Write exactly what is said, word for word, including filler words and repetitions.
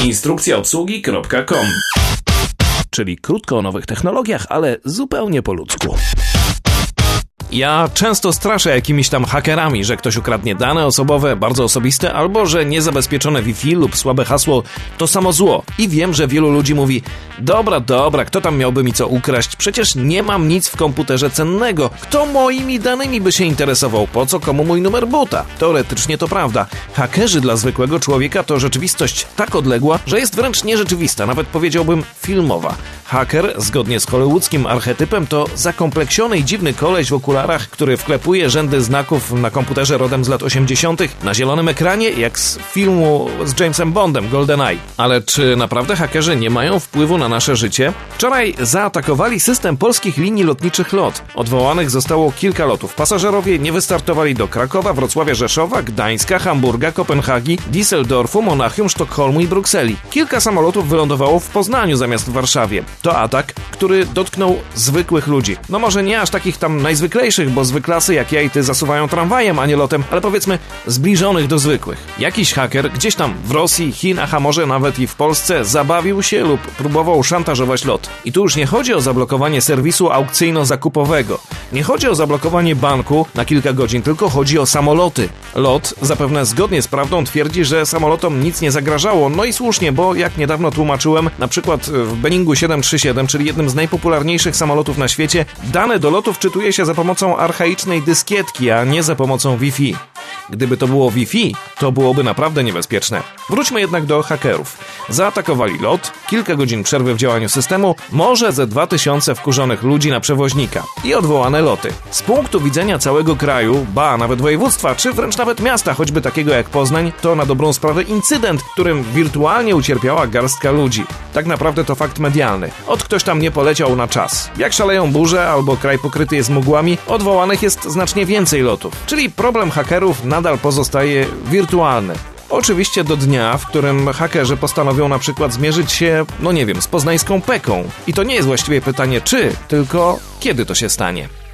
instrukcja obsługi kropka com. Czyli krótko o nowych technologiach, ale zupełnie po ludzku. Ja często straszę jakimiś tam hakerami, że ktoś ukradnie dane osobowe, bardzo osobiste, albo że niezabezpieczone Wi-Fi lub słabe hasło to samo zło. I wiem, że wielu ludzi mówi: dobra, dobra, kto tam miałby mi co ukraść? Przecież nie mam nic w komputerze cennego. Kto moimi danymi by się interesował? Po co komu mój numer buta? Teoretycznie to prawda. Hakerzy dla zwykłego człowieka to rzeczywistość tak odległa, że jest wręcz nierzeczywista, nawet powiedziałbym filmowa. Haker, zgodnie z hollywoodzkim archetypem, to zakompleksiony i dziwny koleś w okularach, który wklepuje rzędy znaków na komputerze rodem z lat osiemdziesiątych na zielonym ekranie, jak z filmu z Jamesem Bondem GoldenEye. Ale czy naprawdę hakerzy nie mają wpływu na nasze życie? Wczoraj zaatakowali system polskich linii lotniczych LOT. Odwołanych zostało kilka lotów. Pasażerowie nie wystartowali do Krakowa, Wrocławia, Rzeszowa, Gdańska, Hamburga, Kopenhagi, Düsseldorfu, Monachium, Sztokholmu i Brukseli. Kilka samolotów wylądowało w Poznaniu zamiast w Warszawie. To atak, który dotknął zwykłych ludzi. No może nie aż takich tam najzwyklejszych, bo zwyklasy jak ja i ty zasuwają tramwajem, a nie lotem, ale powiedzmy zbliżonych do zwykłych. Jakiś haker gdzieś tam w Rosji, Chinach, a może nawet i w Polsce zabawił się lub próbował szantażować LOT. I tu już nie chodzi o zablokowanie serwisu aukcyjno-zakupowego. Nie chodzi o zablokowanie banku na kilka godzin, tylko chodzi o samoloty. LOT zapewne zgodnie z prawdą twierdzi, że samolotom nic nie zagrażało. No i słusznie, bo jak niedawno tłumaczyłem, na przykład w Boeingu siedem trzy siedem, czyli jednym z najpopularniejszych samolotów na świecie, dane do lotu wczytuje się za pomocą archaicznej dyskietki, a nie za pomocą Wi-Fi. Gdyby to było Wi-Fi, to byłoby naprawdę niebezpieczne. Wróćmy jednak do hakerów. Zaatakowali LOT, kilka godzin przerwy w działaniu systemu, może ze dwa tysiące wkurzonych ludzi na przewoźnika i odwołane loty. Z punktu widzenia całego kraju, ba, nawet województwa, czy wręcz nawet miasta, choćby takiego jak Poznań, to na dobrą sprawę incydent, którym wirtualnie ucierpiała garstka ludzi. Tak naprawdę to fakt medialny. Od ktoś tam nie poleciał na czas. Jak szaleją burze albo kraj pokryty jest mgłami, odwołanych jest znacznie więcej lotów. Czyli problem hakerów nadal pozostaje wirtualny. Oczywiście do dnia, w którym hakerzy postanowią na przykład zmierzyć się, no nie wiem, z poznańską Peką. I to nie jest właściwie pytanie czy, tylko kiedy to się stanie.